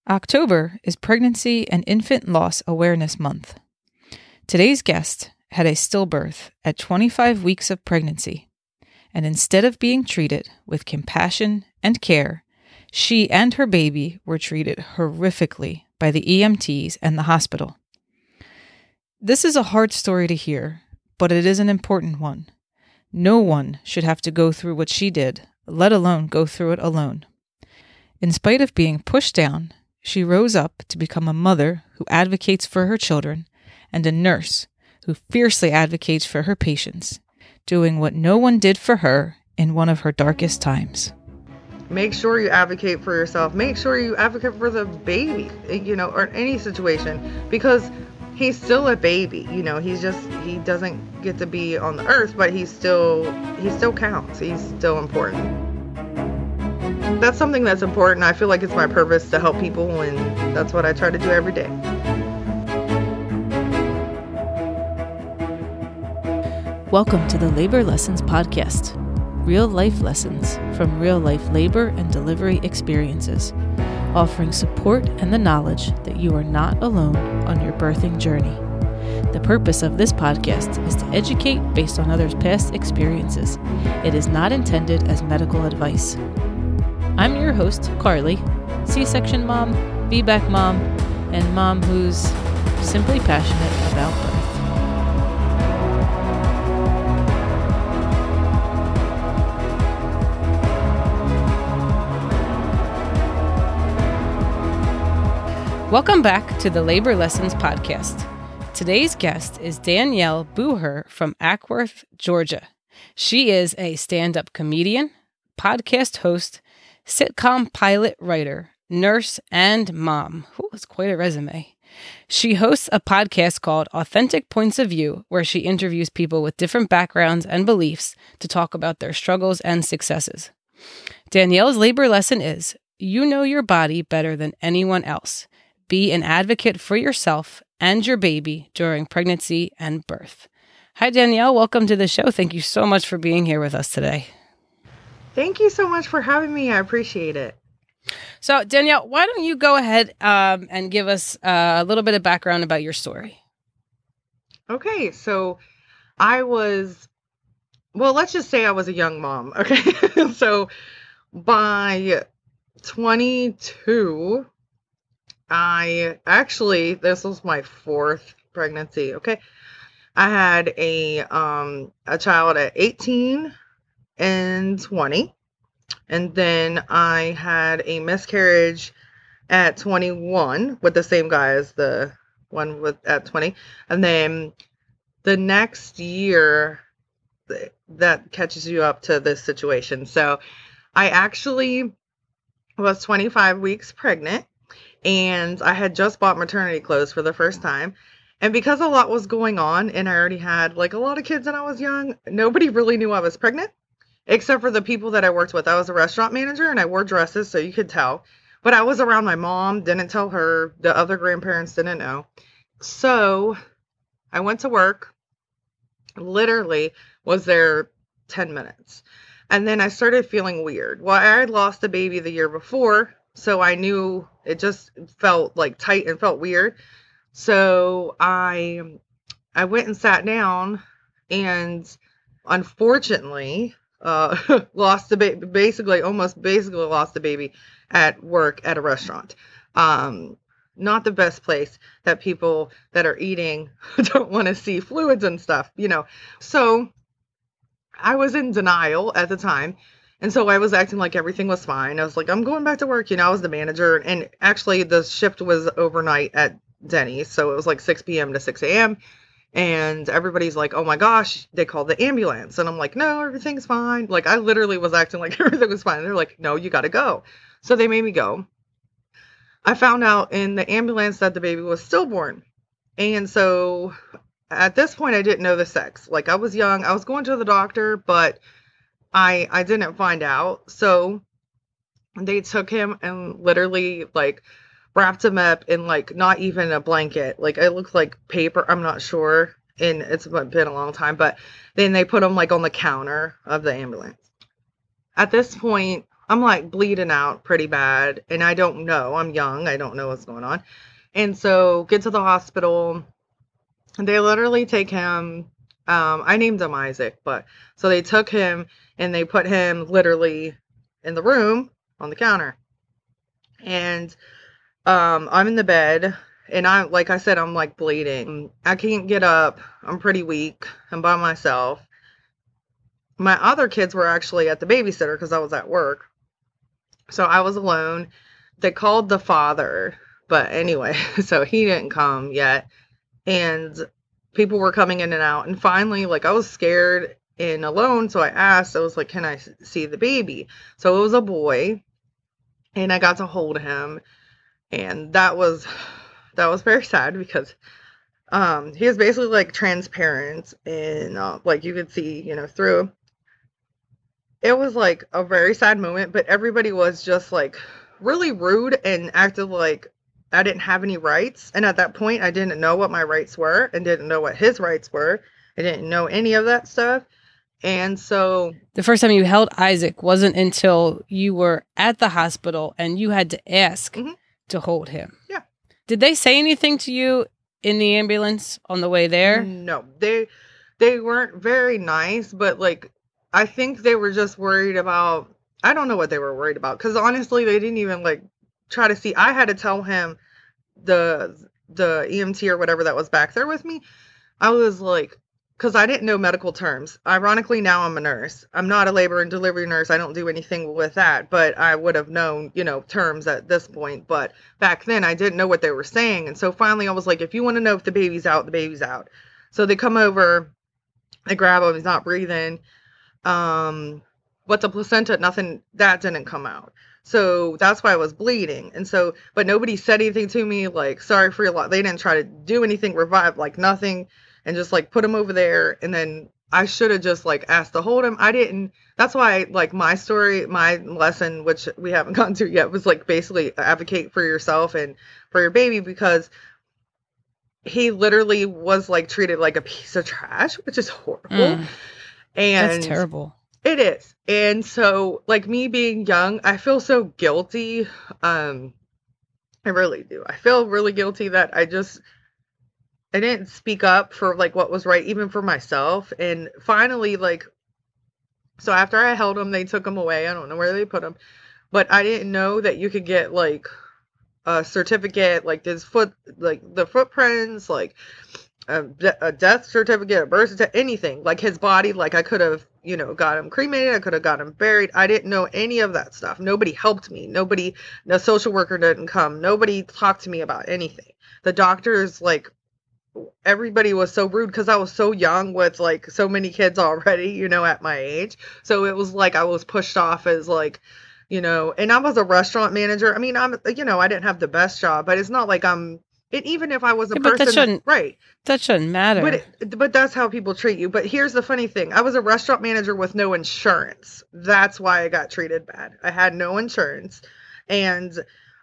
October is Pregnancy and Infant Loss Awareness Month. Today's guest had a stillbirth at 25 weeks of pregnancy, and instead of being treated with compassion and care, she and her baby were treated horrifically by the EMTs and the hospital. This is a hard story to hear, but it is an important one. No one should have to go through what she did, let alone go through it alone. In spite of being pushed down, she rose up to become a mother who advocates for her children and a nurse who fiercely advocates for her patients, doing what no one did for her in one of her darkest times. Make sure you advocate for yourself. Make sure you advocate for the baby, or any situation, because he's still a baby. He doesn't get to be on the earth, but he still counts. He's still important. That's something that's important. I feel like it's my purpose to help people, and that's what I try to do every day. Welcome to the Labor Lessons Podcast. Real life lessons from real life labor and delivery experiences, offering support and the knowledge that you are not alone on your birthing journey. The purpose of this podcast is to educate based on others' past experiences. It is not intended as medical advice. I'm your host, Carly, C-section mom, VBAC mom, and mom who's simply passionate about birth. Welcome back to the Labor Lessons Podcast. Today's guest is Danielle Booher from Acworth, Georgia. She is a stand-up comedian, podcast host, sitcom pilot writer, nurse, and mom. Ooh, that's quite a resume. She hosts a podcast called Authentic Points of View, where she interviews people with different backgrounds and beliefs to talk about their struggles and successes. Danielle's labor lesson is, you know your body better than anyone else. Be an advocate for yourself and your baby during pregnancy and birth. Hi, Danielle. Welcome to the show. Thank you so much for being here with us today. Thank you so much for having me. I appreciate it. So, Danielle, why don't you go ahead and give us a little bit of background about your story? Okay, so let's just say I was a young mom. Okay, so by 22, this was my fourth pregnancy. Okay, I had a child at 18 and 20. And then I had a miscarriage at 21 with the same guy as the one at 20. And then the next year, that catches you up to this situation. So I actually was 25 weeks pregnant, and I had just bought maternity clothes for the first time. And because a lot was going on, and I already had a lot of kids when I was young, nobody really knew I was pregnant. Except for the people that I worked with. I was a restaurant manager and I wore dresses, so you could tell. But I was around my mom, didn't tell her. The other grandparents didn't know. So I went to work, literally was there 10 minutes. And then I started feeling weird. Well, I had lost a baby the year before, so I knew it just felt tight and felt weird. So I went and sat down, and unfortunately, lost the baby, basically lost the baby at work at a restaurant. Not the best place that people that are eating don't want to see fluids and stuff, So I was in denial at the time. And so I was acting like everything was fine. I was like, I'm going back to work. I was the manager, and actually the shift was overnight at Denny's. So it was 6 p.m. to 6 a.m. And everybody's like, oh my gosh, they called the ambulance. And I'm like, no, everything's fine. I literally was acting like everything was fine. They're like, no, you got to go. So they made me go. I found out in the ambulance that the baby was stillborn. And so at this point, I didn't know the sex. I was young. I was going to the doctor, but I didn't find out. So they took him and literally wrapped him up in not even a blanket. It looked like paper. I'm not sure. And it's been a long time, but then they put him on the counter of the ambulance. At this point, I'm like bleeding out pretty bad. And I don't know. I'm young. I don't know what's going on. And so get to the hospital. And they literally take him. I named him Isaac, but so they took him and they put him literally in the room on the counter. And I'm in the bed, and like I said, I'm like bleeding. I can't get up. I'm pretty weak. I'm by myself. My other kids were actually at the babysitter because I was at work. So I was alone. They called the father, but anyway, so he didn't come yet. And people were coming in and out. And finally, like, I was scared and alone. So I asked, I was like, can I see the baby? So it was a boy, and I got to hold him. And that was very sad because he was basically like transparent, and like you could see, through. It was like a very sad moment, but everybody was just like really rude and acted like I didn't have any rights. And at that point, I didn't know what my rights were and didn't know what his rights were. I didn't know any of that stuff. And so the first time you held Isaac wasn't until you were at the hospital and you had to ask to hold him. Yeah. Did they say anything to you in the ambulance on the way there? No, they weren't very nice, but like, I think they were just worried about, I don't know what they were worried about. Cause honestly, they didn't even like try to see. I had to tell him, the EMT or whatever that was back there with me. I was like, cause I didn't know medical terms. Ironically, now I'm a nurse. I'm not a labor and delivery nurse. I don't do anything with that, but I would have known, terms at this point. But back then I didn't know what they were saying. And so finally I was like, if you want to know if the baby's out, the baby's out. So they come over, they grab him, he's not breathing. But the placenta, nothing, that didn't come out. So that's why I was bleeding. And so, but nobody said anything to me, like, sorry for your loss. They didn't try to do anything, revive, like nothing, and just like put him over there. And then I should have just like asked to hold him. I didn't. That's why, like, my story, my lesson, which we haven't gotten to yet, was like basically advocate for yourself and for your baby, because he literally was like treated like a piece of trash, which is horrible. And that's terrible. It is. And so, like, me being young, I feel so guilty. I really do. I feel really guilty that I didn't speak up for like what was right, even for myself. And finally, like, so after I held him, they took him away. I don't know where they put him, but I didn't know that you could get like a certificate, like this the footprints, like a death certificate, a birth certificate, anything. Like his body, like I could have, got him cremated. I could have got him buried. I didn't know any of that stuff. Nobody helped me. No social worker didn't come. Nobody talked to me about anything. The doctors, like, everybody was so rude because I was so young with like so many kids already, at my age. So it was like I was pushed off as like, and I was a restaurant manager. I mean, I didn't have the best job, but it's not like and even if I was a person, right? That shouldn't matter. But that's how people treat you. But here's the funny thing: I was a restaurant manager with no insurance. That's why I got treated bad. I had no insurance, and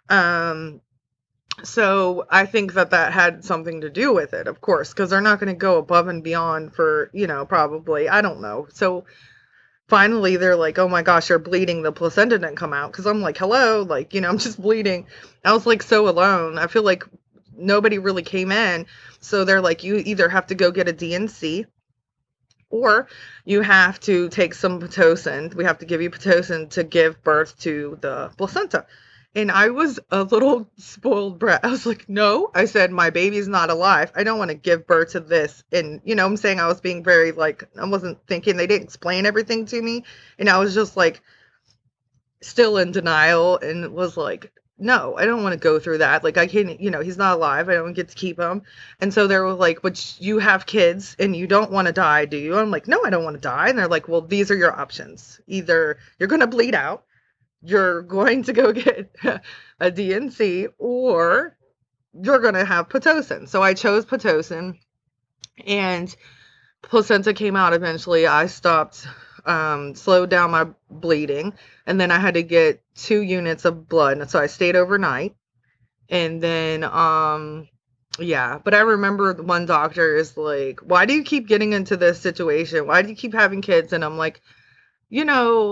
so I think that had something to do with it, of course, because they're not going to go above and beyond for probably, I don't know. So finally, they're like, "Oh my gosh, you're bleeding. The placenta didn't come out." Because I'm like, "Hello," like I'm just bleeding. I was like so alone. I feel like nobody really came in. So they're like, you either have to go get a DNC or you have to take some Pitocin. We have to give you Pitocin to give birth to the placenta. And I was a little spoiled brat. I was like, no. I said, my baby's not alive. I don't want to give birth to this. And, I'm saying I was being very, like, I wasn't thinking. They didn't explain everything to me. And I was just, like, still in denial and was like, no, I don't want to go through that. Like, I can't, he's not alive. I don't get to keep him. And so they were like, but you have kids and you don't want to die, do you? I'm like, no, I don't want to die. And they're like, well, these are your options. Either you're going to bleed out, you're going to go get a DNC, or you're going to have Pitocin. So I chose Pitocin, and placenta came out eventually. I stopped, slowed down my bleeding, and then I had to get 2 units of blood. And so I stayed overnight. And then, yeah, but I remember one doctor is like, why do you keep getting into this situation? Why do you keep having kids? And I'm like,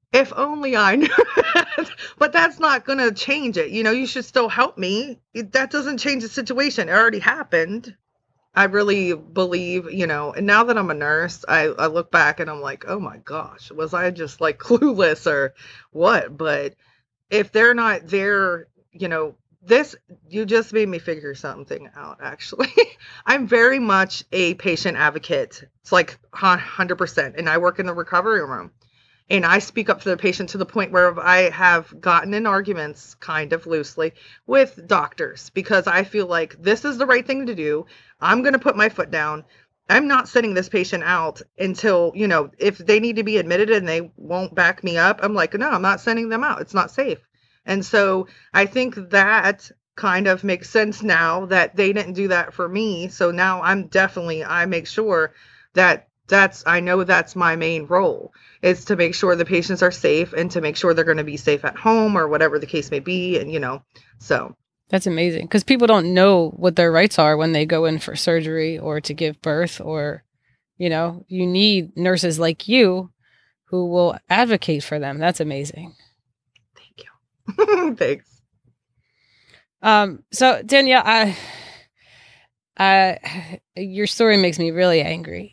If only I knew that. But that's not going to change it. You should still help me. That doesn't change the situation. It already happened. I really believe, and now that I'm a nurse, I look back and I'm like, oh my gosh, was I just like clueless or what? But if they're not there, this, you just made me figure something out, actually. I'm very much a patient advocate. It's like 100%. And I work in the recovery room. And I speak up for the patient to the point where I have gotten in arguments, kind of loosely, with doctors because I feel like this is the right thing to do. I'm going to put my foot down. I'm not sending this patient out until, if they need to be admitted and they won't back me up, I'm like, no, I'm not sending them out. It's not safe. And so I think that kind of makes sense now that they didn't do that for me. So now I make sure that I know that's my main role, is to make sure the patients are safe and to make sure they're going to be safe at home or whatever the case may be. And, so. That's amazing because people don't know what their rights are when they go in for surgery or to give birth or, you need nurses like you who will advocate for them. That's amazing. Thank you. Thanks. So Danielle, your story makes me really angry.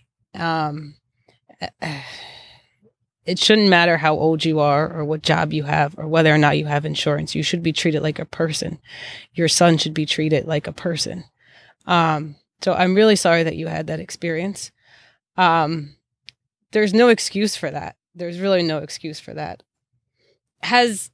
It shouldn't matter how old you are or what job you have or whether or not you have insurance. You should be treated like a person. Your son should be treated like a person. So I'm really sorry that you had that experience. There's no excuse for that. There's really no excuse for that. Has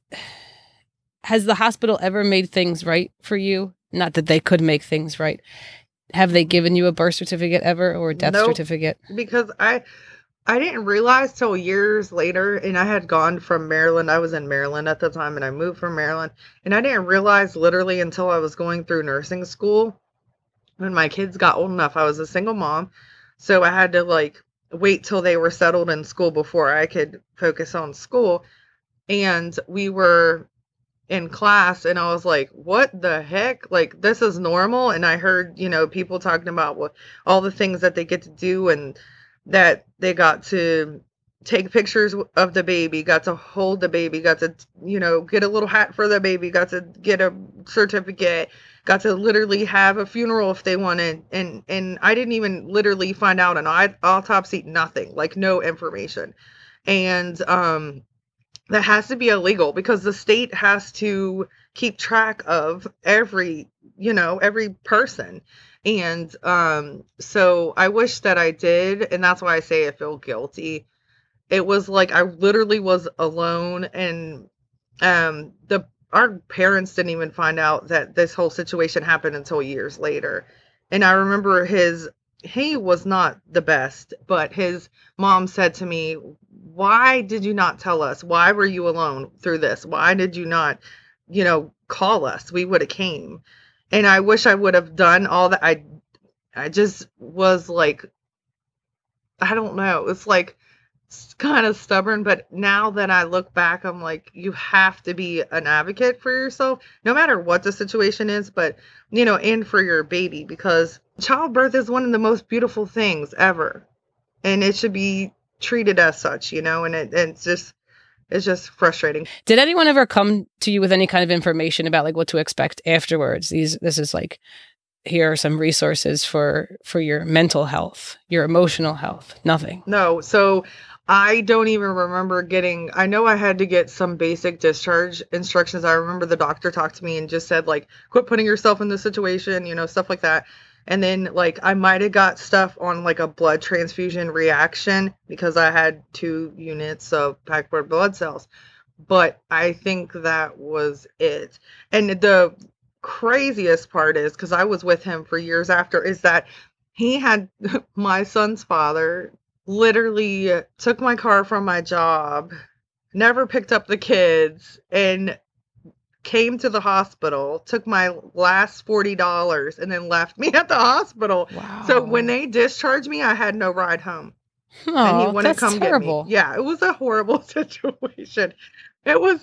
the hospital ever made things right for you? Not that they could make things right. Have they given you a birth certificate ever or a death certificate? Because I didn't realize till years later, and I had gone from Maryland. I was in Maryland at the time, and I moved from Maryland. And I didn't realize literally until I was going through nursing school, when my kids got old enough. I was a single mom, so I had to wait till they were settled in school before I could focus on school. And we were in class and I was like, what the heck? Like, this is normal. And I heard, people talking about all the things that they get to do and that they got to take pictures of the baby, got to hold the baby, got to, get a little hat for the baby, got to get a certificate, got to literally have a funeral if they wanted. And I didn't even literally find out an autopsy, nothing, like no information. And, that has to be illegal because the state has to keep track of every person. And so I wish that I did. And that's why I say I feel guilty. It was like I literally was alone. And our parents didn't even find out that this whole situation happened until years later. And I remember he was not the best, but his mom said to me, why did you not tell us? Why were you alone through this? Why did you not, call us? We would have came. And I wish I would have done all that. I just was like, I don't know. It's like kind of stubborn. But now that I look back, I'm like, you have to be an advocate for yourself, no matter what the situation is, but, and for your baby, because childbirth is one of the most beautiful things ever. And it should be treated as such, and it's just frustrating. Did anyone ever come to you with any kind of information about like what to expect afterwards? This is like, here are some resources for your mental health, your emotional health. Nothing. No. So I don't even remember I know I had to get some basic discharge instructions. I remember the doctor talked to me and just said like, quit putting yourself in this situation, stuff like that. And then I might have got stuff on a blood transfusion reaction because I had 2 units of packed red blood cells. But I think that was it. And the craziest part is, because I was with him for years after, is that he had my son's father literally took my car from my job, never picked up the kids, and came to the hospital, took my last $40 and then left me at the hospital. Wow. So when they discharged me, I had no ride home. Oh, and he wouldn't that's come terrible. get me. Yeah, it was a horrible situation. It was,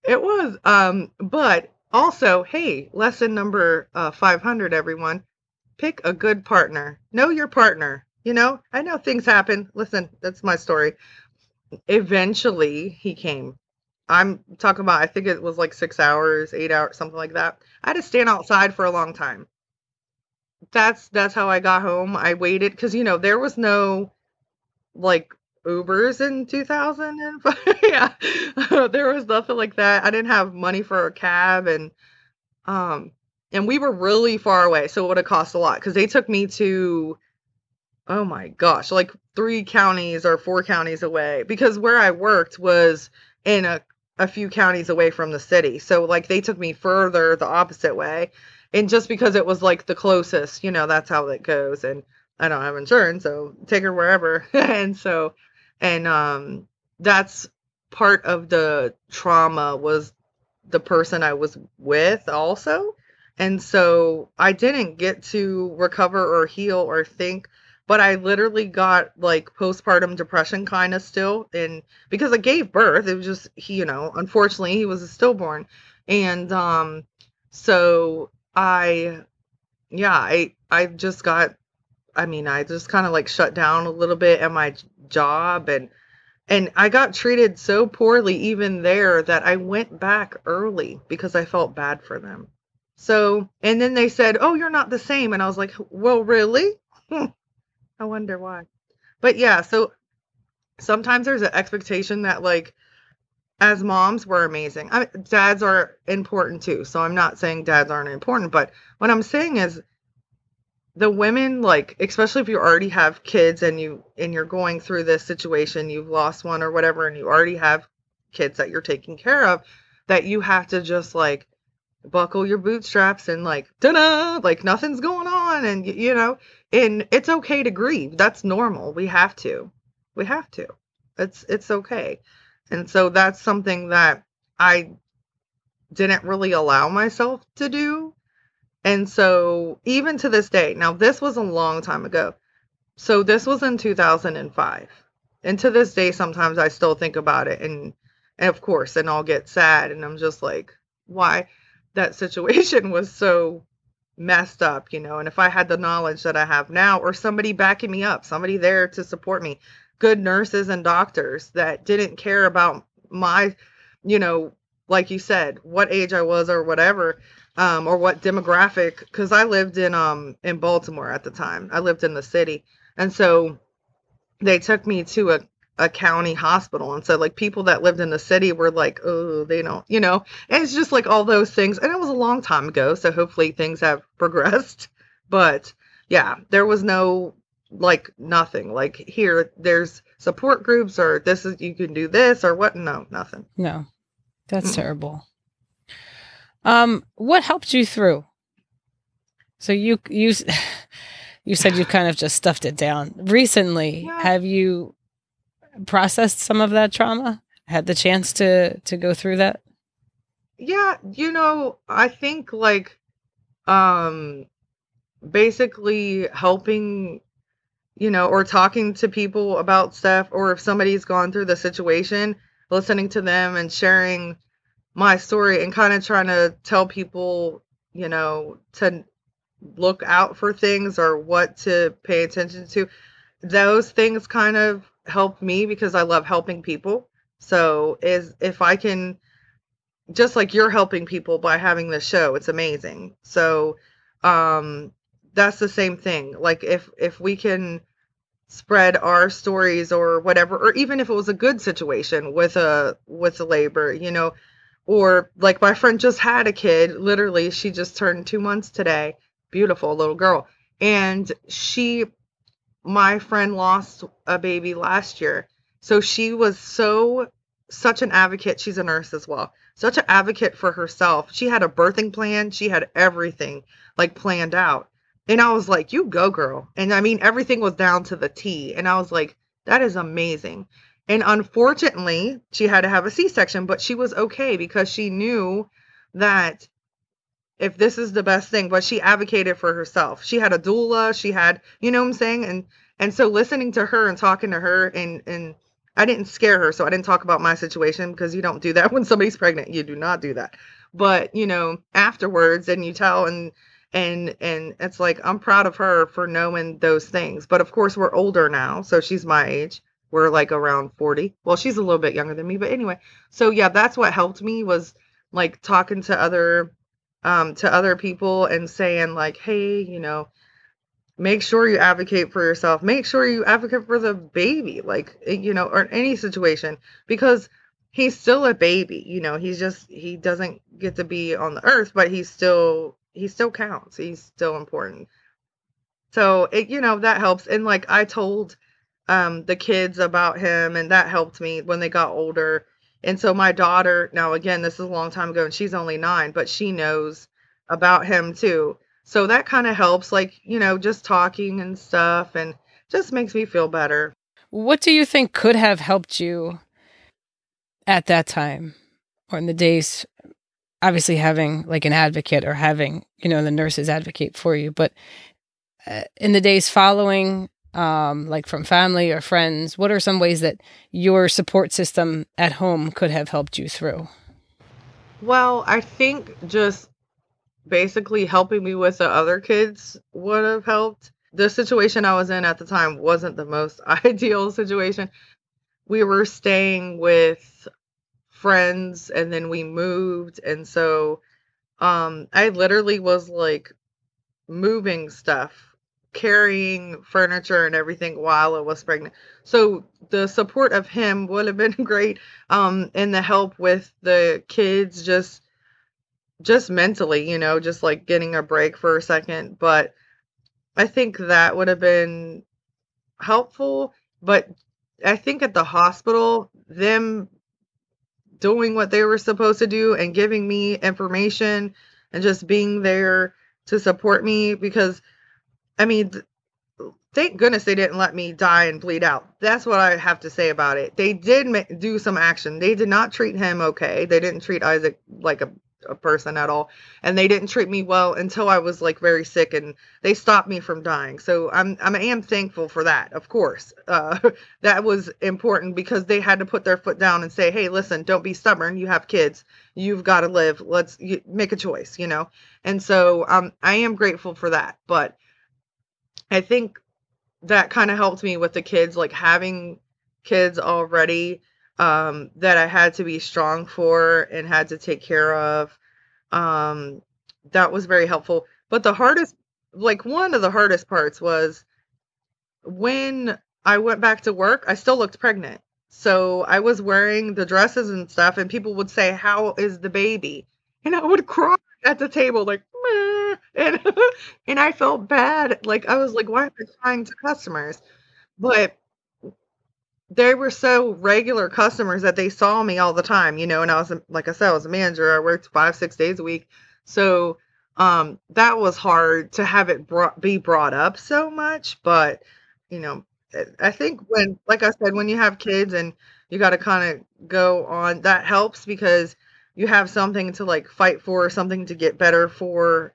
but also, hey, lesson number 500, everyone, pick a good partner. Know your partner. I know things happen. Listen, that's my story. eventually he came. I'm talking about, I think it was like 6 hours, 8 hours, something like that. I had to stand outside for a long time. That's how I got home. I waited because there was no like Ubers in 2005. Yeah, there was nothing like that. I didn't have money for a cab, um, and we were really far away, so it would have cost a lot because they took me to, oh my gosh, like 3 counties or 4 counties away because where I worked was in a few counties away from the city. So like they took me further the opposite way. And just because it was like the closest, that's how it goes. And I don't have insurance, so take her wherever. And that's part of the trauma was the person I was with also. And so I didn't get to recover or heal or think, but I literally got like postpartum depression kind of still. And because I gave birth, it was just, unfortunately he was a stillborn. And, so I just got, I just kind of like shut down a little bit at my job, and I got treated so poorly even there that I went back early because I felt bad for them. So, and then they said, "Oh, you're not the same." And I was like, "Well, really?" I wonder why. But yeah, so sometimes there's an expectation that like as moms we're amazing. Dads are important too. So I'm not saying dads aren't important, but what I'm saying is the women, like especially if you already have kids and you're going through this situation, you've lost one or whatever, and you already have kids that you're taking care of, that you have to just like buckle your bootstraps and like ta-da, like nothing's going on, and and it's okay to grieve. That's normal. We have to. It's okay. And so that's something that I didn't really allow myself to do. And so even to this day, now this was a long time ago. So this was in 2005. And to this day, sometimes I still think about it. And of course, and I'll get sad. And I'm just like, why that situation was so messed up, And if I had the knowledge that I have now, or somebody backing me up, somebody there to support me, good nurses and doctors that didn't care about my, like you said, what age I was or whatever, or what demographic, because I lived in Baltimore at the time. I lived in the city. And so they took me to a county hospital. And so like people that lived in the city were like, oh, they don't, and it's just like all those things. And it was a long time ago. So hopefully things have progressed. But yeah, there was no like nothing like here there's support groups or this is you can do this or what. No, nothing. No, that's terrible. What helped you through? So you said you kind of just stuffed it down recently. Yeah. Have you processed some of that trauma? Had the chance to go through that? Yeah, I think like basically helping, or talking to people about stuff, or if somebody's gone through the situation, listening to them and sharing my story and kind of trying to tell people, to look out for things or what to pay attention to. Those things kind of help me because I love helping people. So if I can, just like you're helping people by having this show, it's amazing. So that's the same thing. Like if we can spread our stories or whatever, or even if it was a good situation with a labor, or like my friend just had a kid, literally, she just turned 2 months today. Beautiful little girl. And my friend lost a baby last year. So she was such an advocate. She's a nurse as well. Such an advocate for herself. She had a birthing plan. She had everything like planned out. And I was like, you go, girl. And everything was down to the T. And I was like, that is amazing. And unfortunately, she had to have a C-section, but she was okay because she knew that if this is the best thing, but she advocated for herself. She had a doula. She had, you know what I'm saying? And so listening to her and talking to her, and I didn't scare her. So I didn't talk about my situation because you don't do that when somebody's pregnant. You do not do that. But, afterwards, and you tell, and it's like, I'm proud of her for knowing those things. But of course, we're older now. So she's my age. we're like around 40. Well, she's a little bit younger than me, but anyway. So yeah, that's what helped me was like talking to other people and saying like, hey, make sure you advocate for yourself. Make sure you advocate for the baby, like, or any situation, because he's still a baby. He doesn't get to be on the earth, but he still counts. He's still important. So that helps. And like I told the kids about him, and that helped me when they got older. And so my daughter, now again, this is a long time ago and she's only 9, but she knows about him too. So that kind of helps, like, just talking and stuff, and just makes me feel better. What do you think could have helped you at that time, or in the days, obviously having like an advocate or having, the nurses advocate for you, but in the days following, like from family or friends, what are some ways that your support system at home could have helped you through? Well, I think just basically helping me with the other kids would have helped. The situation I was in at the time wasn't the most ideal situation. We were staying with friends and then we moved, and so I literally was like moving stuff, carrying furniture and everything while I was pregnant. So the support of him would have been great, and the help with the kids just mentally, just like getting a break for a second. But I think that would have been helpful. But I think at the hospital, them doing what they were supposed to do and giving me information and just being there to support me, because I mean, thank goodness they didn't let me die and bleed out. That's what I have to say about it. They did do some action. They did not treat him okay. They didn't treat Isaac like a person at all, and they didn't treat me well until I was like very sick, and they stopped me from dying. So I am thankful for that, of course. That was important, because they had to put their foot down and say, hey, listen, don't be stubborn. You have kids. You've got to live. Let's make a choice, And so I am grateful for that. But I think that kind of helped me with the kids, like having kids already, that I had to be strong for and had to take care of. That was very helpful. But one of the hardest parts was when I went back to work, I still looked pregnant. So I was wearing the dresses and stuff, and people would say, how is the baby? And I would cry at the table like, meh. And I felt bad. Like, I was like, why am I crying to customers? But they were so regular customers that they saw me all the time, and I was, like I said, I was a manager. I worked 5-6 days a week. So that was hard to have it be brought up so much. But, I think like I said, when you have kids and you got to kind of go on, that helps, because you have something to like fight for, something to get better for,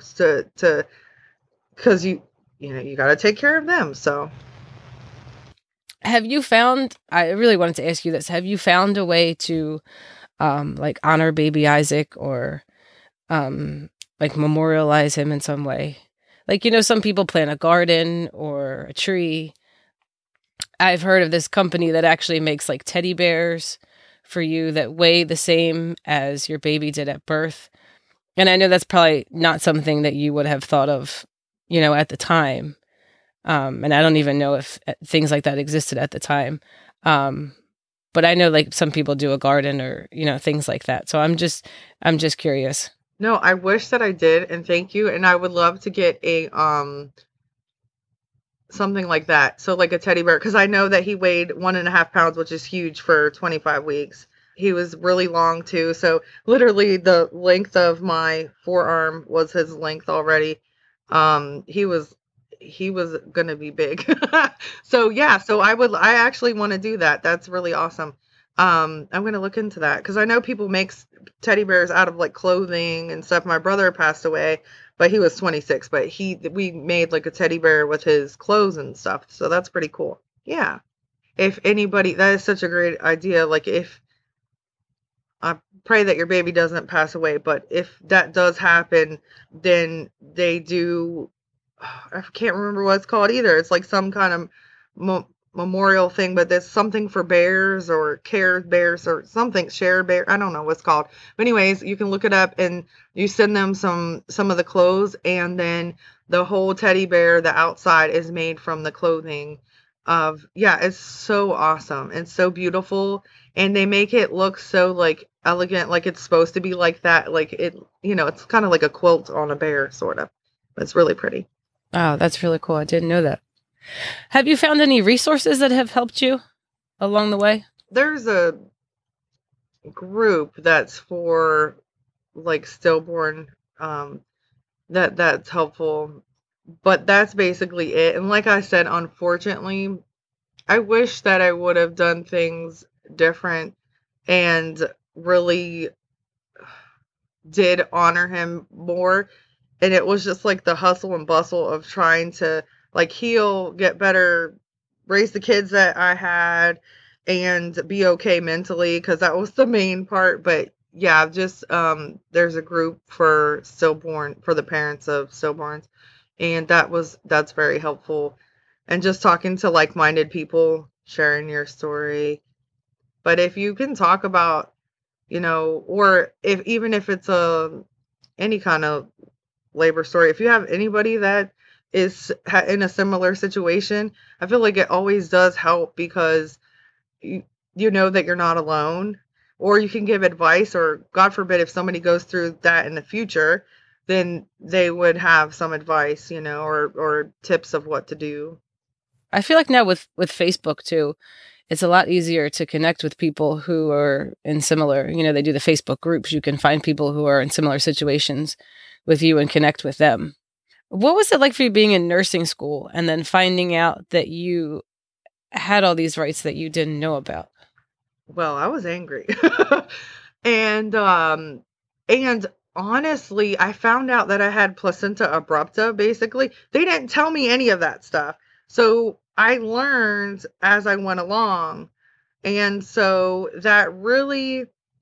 because you got to take care of them. So. Have you found, I really wanted to ask you this, have you found a way to like honor baby Isaac, or like memorialize him in some way? Like, some people plant a garden or a tree. I've heard of this company that actually makes like teddy bears for you that weigh the same as your baby did at birth. And I know that's probably not something that you would have thought of, at the time. And I don't even know if things like that existed at the time. But I know like some people do a garden or, things like that. So I'm just curious. No, I wish that I did. And thank you. And I would love to get a, something like that. So like a teddy bear, because I know that he weighed 1.5 pounds, which is huge for 25 weeks. He was really long too. So literally the length of my forearm was his length already. He was going to be big. So yeah, so I actually want to do that. That's really awesome. I'm going to look into that, because I know people make teddy bears out of like clothing and stuff. My brother passed away, but he was 26, but we made like a teddy bear with his clothes and stuff. So that's pretty cool. Yeah. If anybody, that is such a great idea. Like, if I pray that your baby doesn't pass away, but if that does happen, then they do, I can't remember what it's called either. It's like some kind of memorial thing, but there's something for bears or care bears or something, share bear. I don't know what's called. But anyways, you can look it up and you send them some of the clothes, and then the whole teddy bear, the outside is made from the clothing of, yeah, it's so awesome and so beautiful. And they make it look so like elegant, like it's supposed to be like that. Like it, it's kind of like a quilt on a bear, sort of. It's really pretty. Wow, that's really cool. I didn't know that. Have you found any resources that have helped you along the way? There's a group that's for like stillborn, that's helpful, but that's basically it. And like I said, unfortunately, I wish that I would have done things different and really did honor him more. And it was just like the hustle and bustle of trying to like heal, get better, raise the kids that I had, and be okay mentally, because that was the main part. But yeah, just there's a group for the parents of stillborns, and that's very helpful. And just talking to like-minded people, sharing your story. But if you can talk about, or even if it's any kind of labor story, if you have anybody that is in a similar situation, I feel like it always does help, because you know that you're not alone, or you can give advice, or God forbid, if somebody goes through that in the future, then they would have some advice, or tips of what to do. I feel like now with Facebook too, it's a lot easier to connect with people who are in similar, they do the Facebook groups. You can find people who are in similar situations with you and connect with them. What was it like for you being in nursing school and then finding out that you had all these rights that you didn't know about? Well, I was angry. and honestly, I found out that I had placenta abrupta, basically. They didn't tell me any of that stuff. So I learned as I went along. And so that really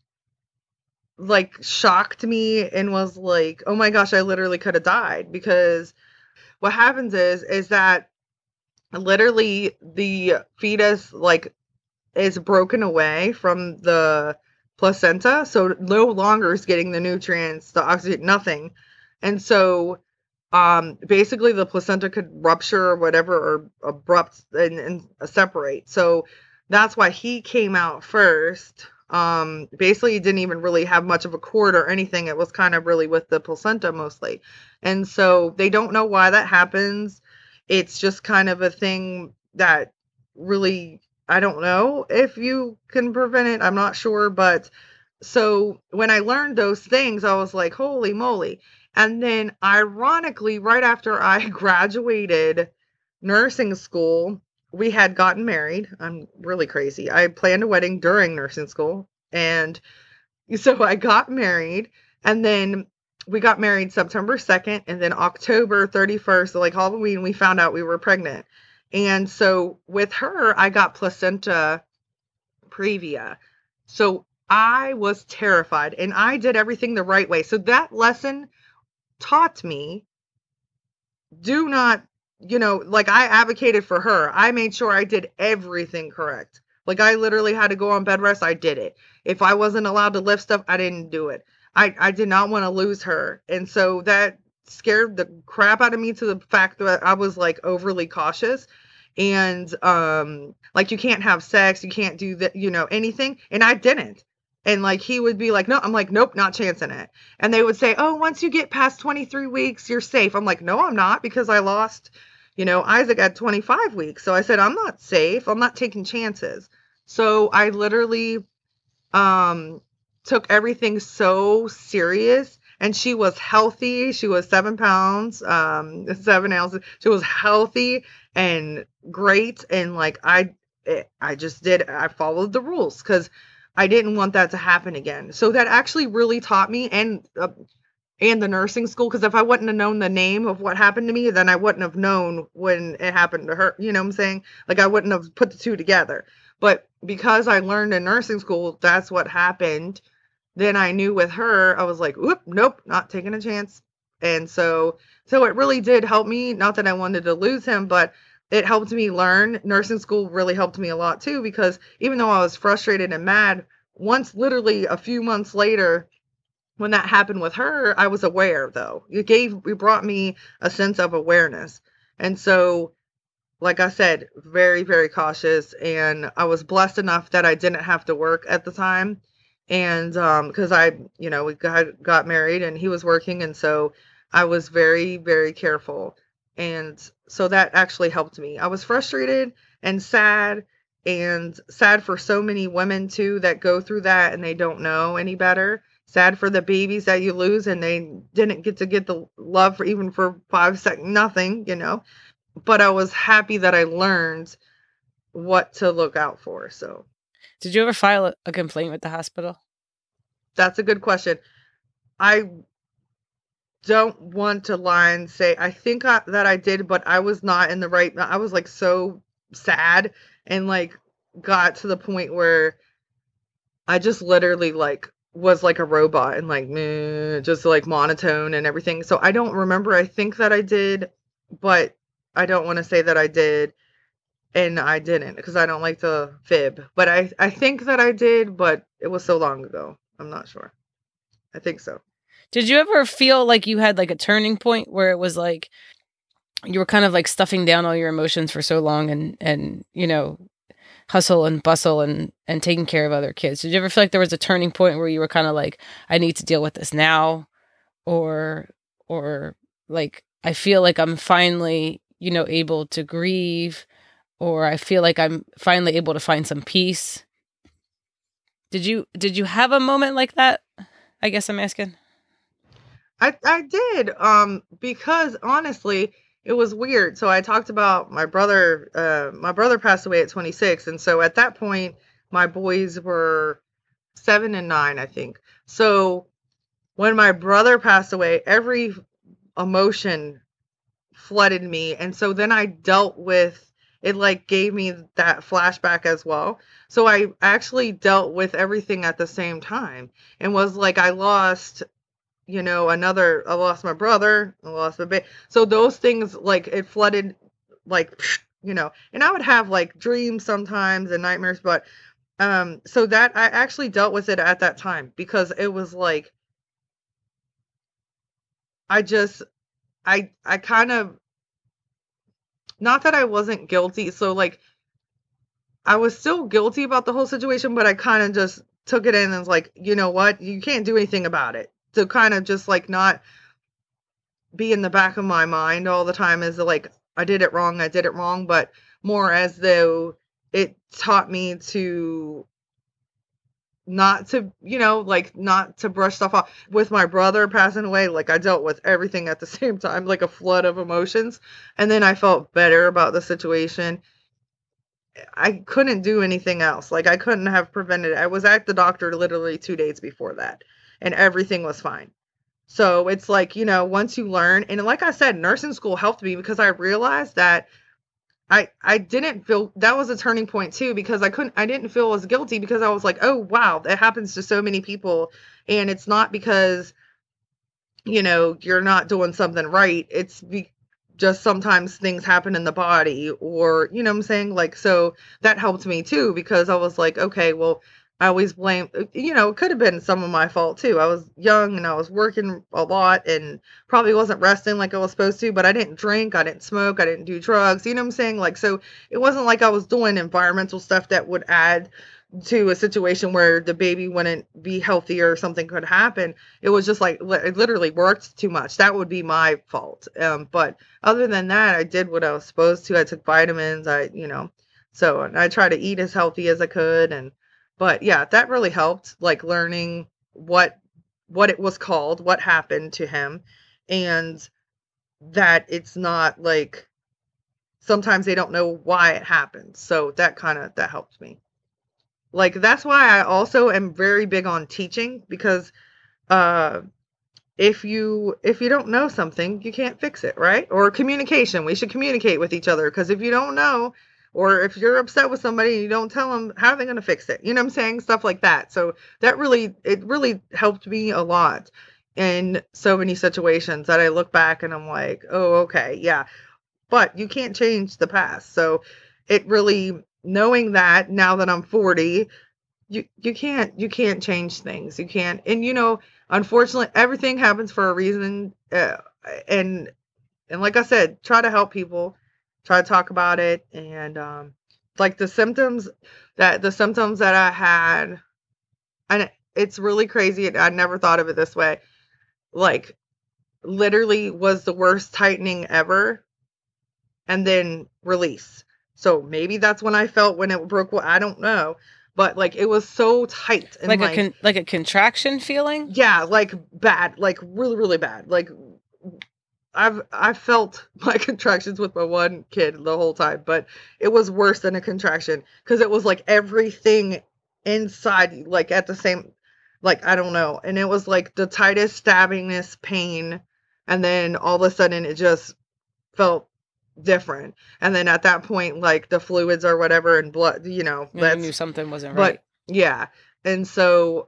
like shocked me and was like, oh my gosh, I literally could have died. Because what happens is that literally the fetus like is broken away from the placenta, so no longer is getting the nutrients, the oxygen, nothing. And so basically the placenta could rupture or whatever, or abrupt and separate. So that's why he came out first. Basically he didn't even really have much of a cord or anything. It was kind of really with the placenta mostly. And so they don't know why that happens. It's just kind of a thing that really, I don't know if you can prevent it. I'm not sure. But so when I learned those things, I was like, holy moly. And then ironically, right after I graduated nursing school, we had gotten married. I'm really crazy. I planned a wedding during nursing school. And so I got married, and then we got married September 2nd, and then October 31st, so like Halloween, we found out we were pregnant. And so with her, I got placenta previa. So I was terrified, and I did everything the right way. So that lesson taught me, do not, like I advocated for her. I made sure I did everything correct. Like I literally had to go on bed rest. I did it. If I wasn't allowed to lift stuff, I didn't do it. I did not want to lose her. And so that scared the crap out of me, to the fact that I was like overly cautious. And like you can't have sex, you can't do that, anything. And I didn't. And like he would be like, no, I'm like, nope, not chancing it. And they would say, oh, once you get past 23 weeks, you're safe. I'm like, no, I'm not, because I lost, Isaac at 25 weeks. So I said, I'm not safe. I'm not taking chances. So I literally took everything so serious. And she was healthy. She was 7 pounds, 7 ounces. She was healthy and great. And like, I followed the rules, because I didn't want that to happen again. So that actually really taught me, and the nursing school, because if I wouldn't have known the name of what happened to me, then I wouldn't have known when it happened to her. You know what I'm saying? Like I wouldn't have put the two together. But because I learned in nursing school, that's what happened. Then I knew with her, I was like, whoop, nope, not taking a chance. And so it really did help me. Not that I wanted to lose him, but it helped me learn. Nursing school really helped me a lot too, because even though I was frustrated and mad, once literally a few months later, when that happened with her, I was aware though. It brought me a sense of awareness. And so, like I said, very, very cautious. And I was blessed enough that I didn't have to work at the time. And because we got married and he was working. And so I was very, very careful. And so that actually helped me. I was frustrated and sad for so many women too that go through that and they don't know any better. Sad for the babies that you lose and they didn't get to get the love for 5 seconds, nothing, But I was happy that I learned what to look out for. So, did you ever file a complaint with the hospital? That's a good question. I don't want to lie and say I think that I did, but I was not in the right. I was like so sad and like got to the point where I just literally like was like a robot and like meh, just like monotone and everything. So I don't remember. I think that I did, but I don't want to say that I did and I didn't because I don't like to fib. But I think that I did, but it was so long ago. I'm not sure. I think so. Did you ever feel like you had like a turning point where it was like you were kind of like stuffing down all your emotions for so long and hustle and bustle and taking care of other kids? Did you ever feel like there was a turning point where you were kind of like, I need to deal with this now? Or like, I feel like I'm finally, able to grieve, or I feel like I'm finally able to find some peace. Did you have a moment like that? I guess I'm asking. I did, because honestly, it was weird. So I talked about my brother. My brother passed away at 26. And so at that point, my boys were 7 and 9, I think. So when my brother passed away, every emotion flooded me. And so then I dealt with it, like gave me that flashback as well. So I actually dealt with everything at the same time and was like, I lost I lost my brother, I lost my baby. So those things, like, it flooded, like, and I would have, like, dreams sometimes and nightmares, but, so that, I actually dealt with it at that time, because it was, like, I kind of, not that I wasn't guilty, so, like, I was still guilty about the whole situation, but I kind of just took it in and was like, you know what, you can't do anything about it. To kind of just like not be in the back of my mind all the time as like, I did it wrong, but more as though it taught me to not to, not to brush stuff off. With my brother passing away, like I dealt with everything at the same time, like a flood of emotions. And then I felt better about the situation. I couldn't do anything else. Like I couldn't have prevented it. I was at the doctor literally 2 days before that. And everything was fine. So it's like, once you learn, and like I said, nursing school helped me because I realized that I didn't feel, that was a turning point too, because I didn't feel as guilty because I was like, oh, wow, that happens to so many people. And it's not because, you're not doing something right. It's just sometimes things happen in the body or, what I'm saying? Like, so that helped me too, because I was like, okay, well, I always blame, it could have been some of my fault too. I was young and I was working a lot and probably wasn't resting like I was supposed to, but I didn't drink, I didn't smoke, I didn't do drugs, what I'm saying? Like, so it wasn't like I was doing environmental stuff that would add to a situation where the baby wouldn't be healthy or something could happen. It was just like, I literally worked too much. That would be my fault. But other than that, I did what I was supposed to. I took vitamins, so and I tried to eat as healthy as I could. But yeah, that really helped, like learning what it was called, what happened to him, and that it's not like sometimes they don't know why it happened. So that helped me. Like that's why I also am very big on teaching, because if you don't know something, you can't fix it, right? Or communication, we should communicate with each other, because if you don't know, or if you're upset with somebody and you don't tell them, how are they going to fix it? You know what I'm saying? Stuff like that. So it really helped me a lot in so many situations that I look back and I'm like, oh, okay, yeah. but you can't change the past. So it really, knowing that now that I'm 40, you can't change things. You can't. And unfortunately, everything happens for a reason. And like I said, try to help people, try to talk about it. And like the symptoms that I had, and it's really crazy. I never thought of it this way. Like, literally was the worst tightening ever, and then release. So maybe that's when I felt when it broke. Well, I don't know, but like it was so tight and like a contraction feeling. Yeah, like bad, like really, really bad. Like I felt my contractions with my one kid the whole time, but it was worse than a contraction because it was like everything inside, like at the same, like I don't know, and it was like the tightest stabbingness pain, and then all of a sudden it just felt different, and then at that point, like the fluids or whatever and blood, you knew something wasn't right. But yeah, and so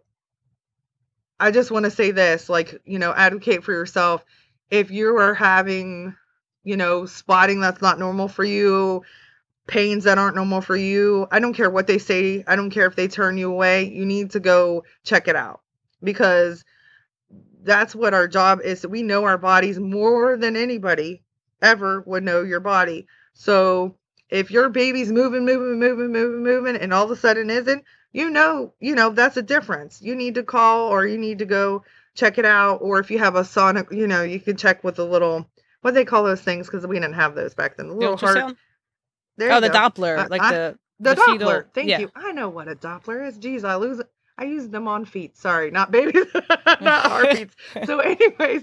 I just want to say this, like, advocate for yourself. If you are having, spotting that's not normal for you, pains that aren't normal for you, I don't care what they say. I don't care if they turn you away. You need to go check it out, because that's what our job is. We know our bodies more than anybody ever would know your body. So if your baby's moving, and all of a sudden isn't, that's a difference. You need to call, or you need to go check it out. Or if you have a sonic, you can check with a little, what they call those things, because we didn't have those back then. The little heart. There the Doppler, the Doppler. Fetal, Thank you. I know what a Doppler is. Geez, I use them on feet. Sorry, not babies, not heartbeats. So anyways,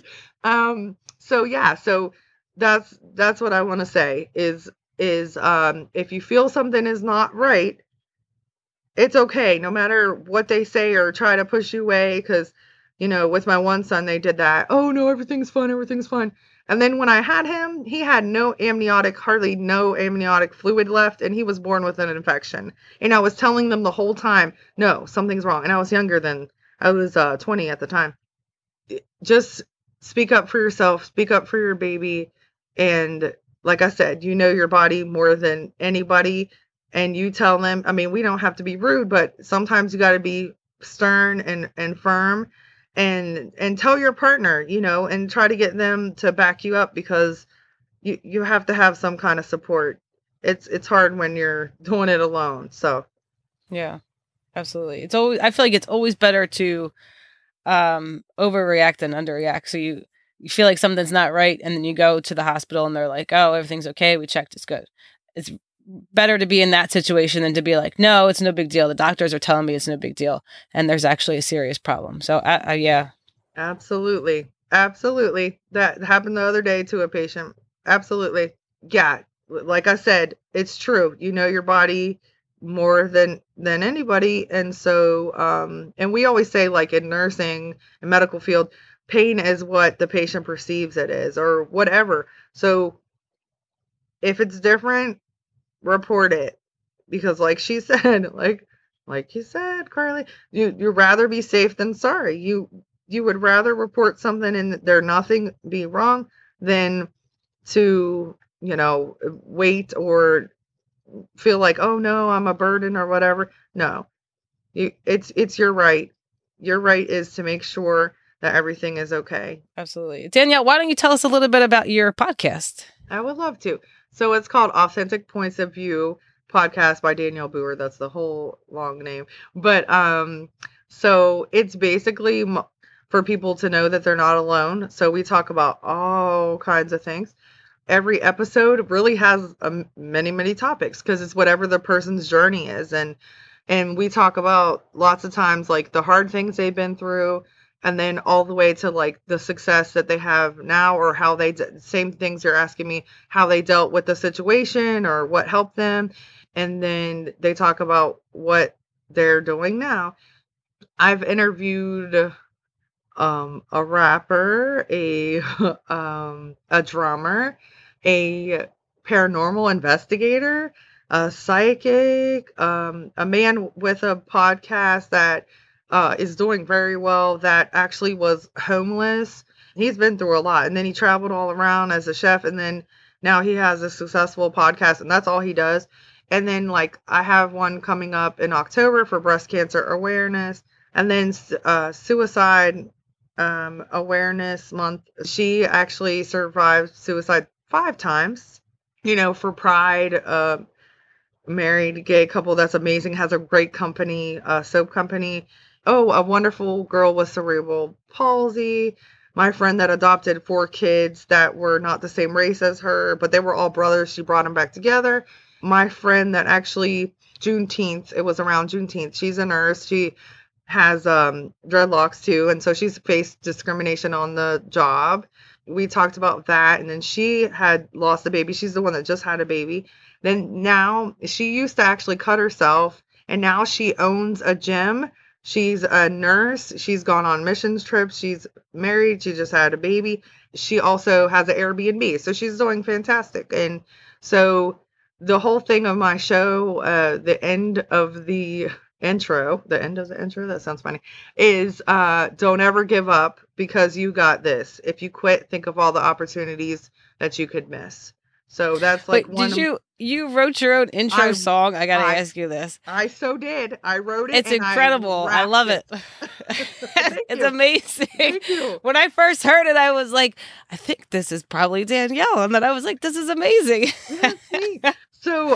so yeah, so that's what I want to say is if you feel something is not right, it's okay, no matter what they say or try to push you away. Because with my one son, they did that. Oh no, everything's fine. And then when I had him, he had hardly no amniotic fluid left, and he was born with an infection. And I was telling them the whole time, no, something's wrong. And I was younger than, I was 20 at the time. Just speak up for yourself, speak up for your baby. And like I said, your body more than anybody. And you tell them, I mean, we don't have to be rude, but sometimes you got to be stern and firm. And tell your partner, and try to get them to back you up, because you have to have some kind of support. It's hard when you're doing it alone. So yeah, absolutely. I feel like it's always better to overreact than underreact. So you feel like something's not right, and then you go to the hospital and they're like, oh, everything's okay, we checked, it's good. It's better to be in that situation than to be like, no, it's no big deal. The doctors are telling me it's no big deal, and there's actually a serious problem. So yeah. Absolutely. That happened the other day to a patient. Absolutely. Yeah. Like I said, it's true. Your body more than anybody. And so, and we always say, like in nursing and medical field, pain is what the patient perceives it is, or whatever. So if it's different, report it, because like she said, like you said, Carly, you'd rather be safe than sorry. You would rather report something and there nothing be wrong than to wait or feel like, oh no, I'm a burden or whatever. No, it's your right. Your right is to make sure that everything is okay. Absolutely. Danielle, why don't you tell us a little bit about your podcast? I would love to. So it's called Authentic Points of View Podcast by Danielle Boer. That's the whole long name. But so it's basically for people to know that they're not alone. So we talk about all kinds of things. Every episode really has many, many topics, because it's whatever the person's journey is. And we talk about lots of times, like the hard things they've been through, and then all the way to like the success that they have now, or how same things you're asking me, how they dealt with the situation or what helped them. And then they talk about what they're doing now. I've interviewed a rapper, a drummer, a paranormal investigator, a psychic, a man with a podcast that is doing very well, that actually was homeless. He's been through a lot, and then he traveled all around as a chef, and then now he has a successful podcast, and that's all he does. And then like I have one coming up in October for breast cancer awareness, and then suicide awareness month. She actually survived suicide 5 times, for Pride. Married gay couple that's amazing, has a great company, soap company. Oh, a wonderful girl with cerebral palsy. My friend that adopted 4 kids that were not the same race as her, but they were all brothers. She brought them back together. My friend that actually Juneteenth, it was around Juneteenth. She's a nurse. She has dreadlocks too, and so she's faced discrimination on the job. We talked about that, and then she had lost a baby. She's the one that just had a baby. Then now she used to actually cut herself, and now she owns a gym. She's a nurse. She's gone on missions trips. She's married. She just had a baby. She also has an Airbnb, so she's doing fantastic. And so the whole thing of my show, the end of the intro, that sounds funny, is don't ever give up, because you got this. If you quit, think of all the opportunities that you could miss. So that's like you wrote your own intro song? I gotta ask you this. I so did. I wrote it. It's incredible. I love it. It's amazing. Thank you. When I first heard it, I was like, I think this is probably Danielle. And then I was like, this is amazing. So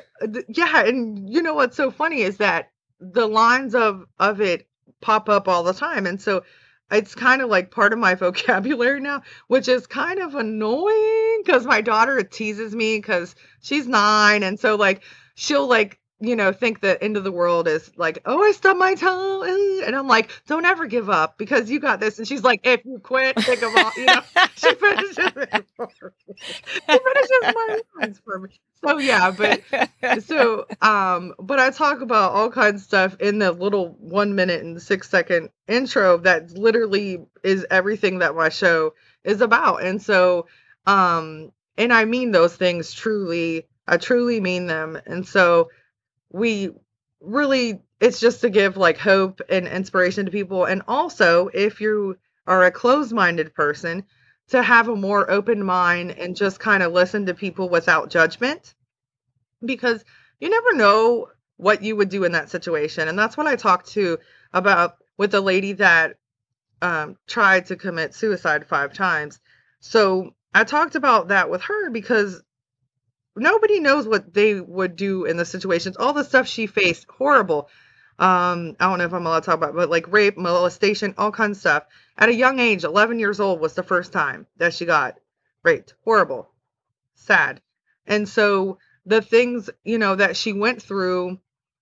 and you know what's so funny is that the lines of it pop up all the time. And so it's kind of like part of my vocabulary now, which is kind of annoying because my daughter teases me because she's 9. And so like, she'll like, think the end of the world is like, oh, I stubbed my toe. And I'm like, don't ever give up, because you got this. And she's like, if you quit, think of all, she finishes it for me. She finishes my lines for me. So yeah, but I talk about all kinds of stuff in the little 1 minute and 6 second intro that literally is everything that my show is about. And so, and I mean those things truly. I truly mean them. And so we really, it's just to give like hope and inspiration to people. And also, if you are a closed-minded person, to have a more open mind and just kind of listen to people without judgment, because you never know what you would do in that situation. And that's what I talked about with the lady that tried to commit suicide 5 times. So I talked about that with her because nobody knows what they would do in the situations. All the stuff she faced, horrible. I don't know if I'm allowed to talk about it, but like rape, molestation, all kinds of stuff. At a young age, 11 years old was the first time that she got raped. Horrible. Sad. And so the things, that she went through,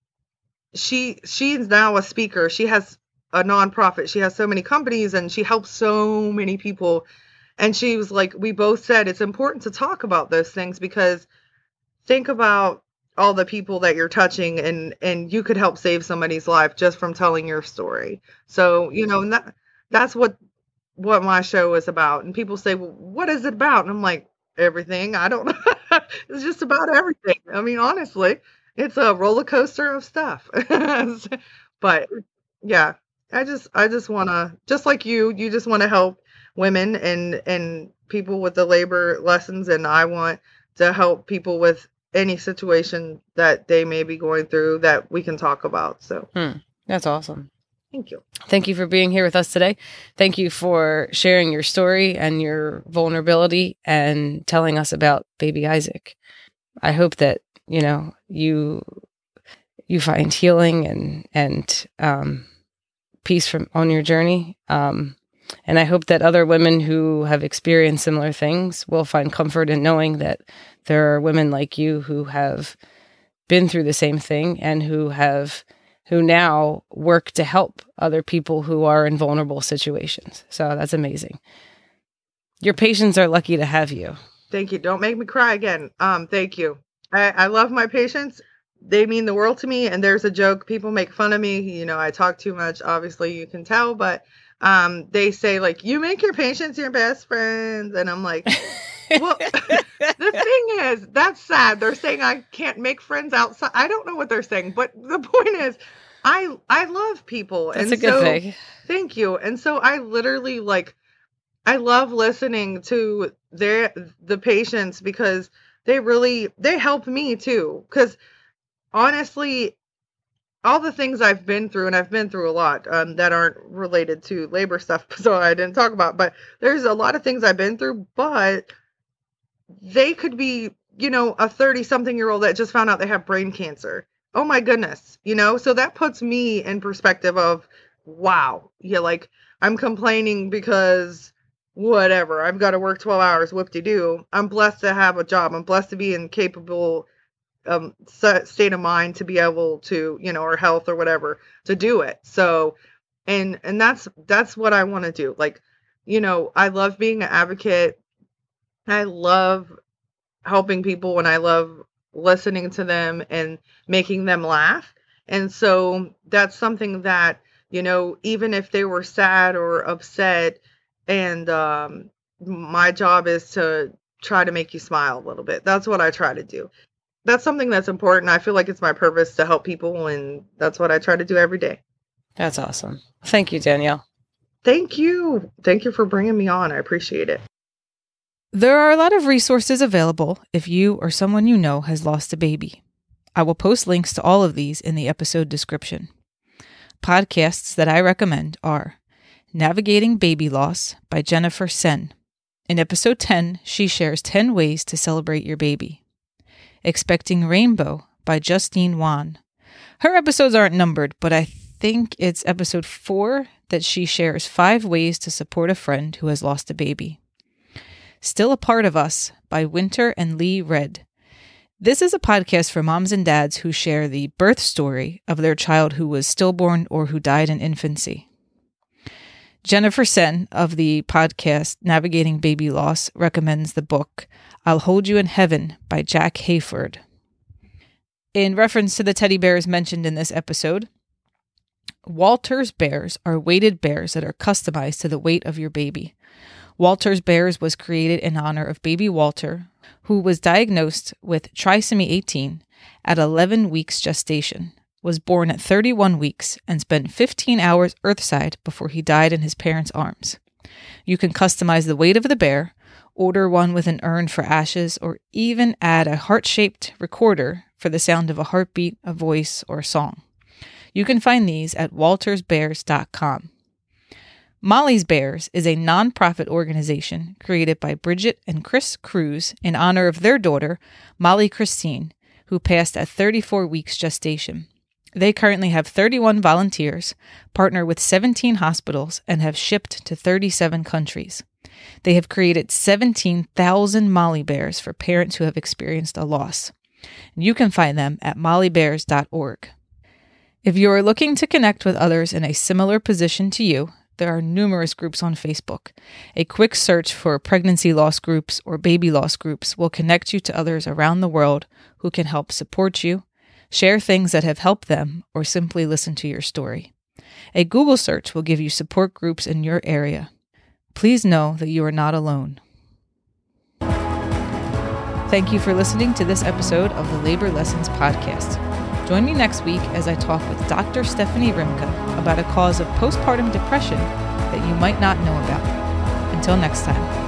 she's now a speaker. She has a nonprofit. She has so many companies and she helps so many people. And she was like, we both said it's important to talk about those things, because think about all the people that you're touching, and you could help save somebody's life just from telling your story. So, that's what my show is about. And people say, well, what is it about? And I'm like, everything. I don't know. It's just about everything. I mean, honestly, it's a roller coaster of stuff. But yeah, I just want to, just like you just want to help women and people with the labor lessons. And I want to help people with any situation that they may be going through that we can talk about. So that's awesome. Thank you. Thank you for being here with us today. Thank you for sharing your story and your vulnerability and telling us about baby Isaac. I hope that, you find healing and peace on your journey. And I hope that other women who have experienced similar things will find comfort in knowing that there are women like you who have been through the same thing and who now work to help other people who are in vulnerable situations. So that's amazing. Your patients are lucky to have you. Thank you. Don't make me cry again. Thank you. I love my patients. They mean the world to me. And there's a joke. People make fun of me. I talk too much. Obviously, you can tell. But they say, like, you make your patients your best friends. And I'm like, well, the thing is, that's sad. They're saying I can't make friends outside. I don't know what they're saying. But the point is, I love people. That's a good thing. Thank you. And so I literally, like, I love listening to the patients because they help me too. Because honestly, all the things I've been through, and I've been through a lot that aren't related to labor stuff, so I didn't talk about, but there's a lot of things I've been through, but they could be, a 30-something-year-old that just found out they have brain cancer. Oh my goodness, so that puts me in perspective of, wow, yeah, like I'm complaining because whatever, I've got to work 12 hours, whoop-de-doo. I'm blessed to have a job. I'm blessed to be in capable state of mind to be able to, or health or whatever, to do it. So, and that's what I want to do. Like, I love being an advocate. I love helping people, and I love listening to them and making them laugh. And so that's something that, even if they were sad or upset, and my job is to try to make you smile a little bit. That's what I try to do. That's something that's important. I feel like it's my purpose to help people, and that's what I try to do every day. That's awesome. Thank you, Danielle. Thank you. Thank you for bringing me on. I appreciate it. There are a lot of resources available if you or someone you know has lost a baby. I will post links to all of these in the episode description. Podcasts that I recommend are Navigating Baby Loss by Jennifer Sen. In episode 10, she shares 10 ways to celebrate your baby. Expecting Rainbow by Justine Wan. Her episodes aren't numbered, but I think it's episode 4 that she shares 5 ways to support a friend who has lost a baby. Still a Part of Us by Winter and Lee Red. This is a podcast for moms and dads who share the birth story of their child who was stillborn or who died in infancy. Jennifer Sen of the podcast Navigating Baby Loss recommends the book I'll Hold You in Heaven by Jack Hayford. In reference to the teddy bears mentioned in this episode, Walters bears are weighted bears that are customized to the weight of your baby. Walters Bears was created in honor of baby Walter, who was diagnosed with trisomy 18 at 11 weeks gestation, was born at 31 weeks, and spent 15 hours earthside before he died in his parents' arms. You can customize the weight of the bear, order one with an urn for ashes, or even add a heart-shaped recorder for the sound of a heartbeat, a voice, or a song. You can find these at waltersbears.com. Molly's Bears is a nonprofit organization created by Bridget and Chris Cruz in honor of their daughter, Molly Christine, who passed at 34 weeks gestation. They currently have 31 volunteers, partner with 17 hospitals, and have shipped to 37 countries. They have created 17,000 Molly Bears for parents who have experienced a loss. You can find them at mollybears.org. If you are looking to connect with others in a similar position to you, there are numerous groups on Facebook. A quick search for pregnancy loss groups or baby loss groups will connect you to others around the world who can help support you, share things that have helped them, or simply listen to your story. A Google search will give you support groups in your area. Please know that you are not alone. Thank you for listening to this episode of the Labor Lessons Podcast. Join me next week as I talk with Dr. Stephanie Rimka about a cause of postpartum depression that you might not know about. Until next time.